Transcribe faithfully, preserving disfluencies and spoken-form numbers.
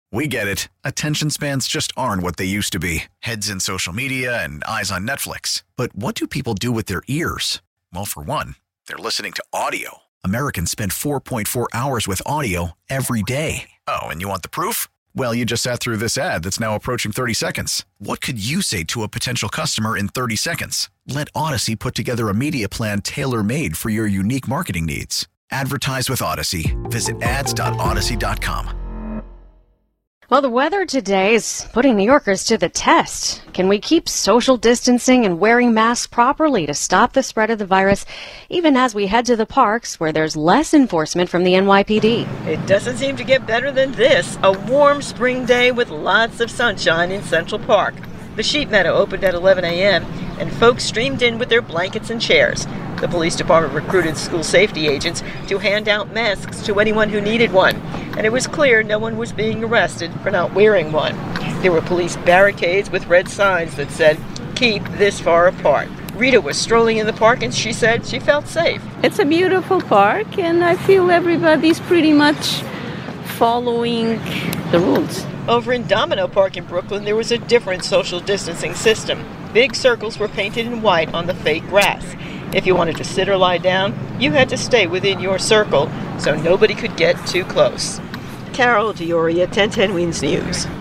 We get it. Attention spans just aren't what they used to be. Heads in social media and eyes on Netflix. But what do people do with their ears? Well, for one, they're listening to audio. Americans spend four point four hours with audio every day. Oh, and you want the proof? Well, you just sat through this ad that's now approaching thirty seconds. What could you say to a potential customer in thirty seconds? Let Odyssey put together a media plan tailor-made for your unique marketing needs. Advertise with Odyssey. Visit ads dot odyssey dot com. Well, the weather today is putting New Yorkers to the test. Can we keep social distancing and wearing masks properly to stop the spread of the virus, even as we head to the parks where there's less enforcement from the N Y P D? It doesn't seem to get better than this. A warm spring day with lots of sunshine in Central Park. The Sheep Meadow opened at eleven a.m., and folks streamed in with their blankets and chairs. The police department recruited school safety agents to hand out masks to anyone who needed one, and it was clear no one was being arrested for not wearing one. There were police barricades with red signs that said, "Keep this far apart." Rita was strolling in the park, and she said she felt safe. It's a beautiful park, and I feel everybody's pretty much following the rules. Over in Domino Park in Brooklyn, there was a different social distancing system. Big circles were painted in white on the fake grass. If you wanted to sit or lie down, you had to stay within your circle so nobody could get too close. Carol D'Oria, ten ten Wins News.